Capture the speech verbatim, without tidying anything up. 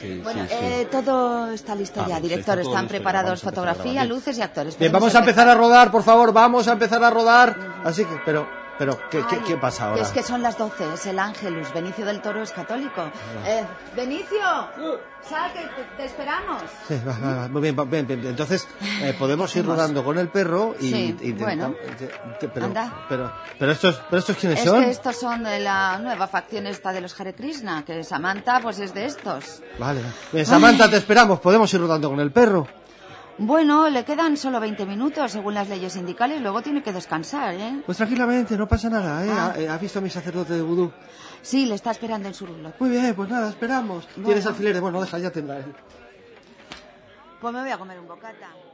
sí, Bueno, sí, eh, sí. todo está listo Ah, ya, sí, director. está todo Están listo ya. preparados Vamos a empezar a fotografía, grabar. luces y actores. Bien, Podemos vamos a empezar a rodar, por favor, vamos a empezar a rodar. Así que, pero, pero, ¿qué, qué, Ay, qué pasa ahora? que es que son las doce, es el Ángelus. Benicio del Toro es católico. Eh, ¡Benicio! ¡Sal, que te, te esperamos! Sí, va, va, va, muy bien, va, bien, bien. Entonces, eh, podemos ir rodando con el perro y, Sí, y bueno. intentamos- pero, Anda. pero, pero estos, pero estos quiénes Es son? que estos son de la nueva facción esta de los Hare Krishna, que Samantha pues es de estos. Vale, bien, Samantha, te esperamos. Podemos ir rodando con el perro. Bueno, le quedan solo veinte minutos según las leyes sindicales, luego tiene que descansar, ¿eh? Pues tranquilamente, no pasa nada, ¿eh? Ah. ¿Ha, eh, ¿ha visto a mi sacerdote de vudú? Sí, le está esperando en su reloj. Muy bien, pues nada, esperamos. Bueno. ¿Tienes alfileres? Bueno, deja, ya tendrá él. Pues me voy a comer un bocata.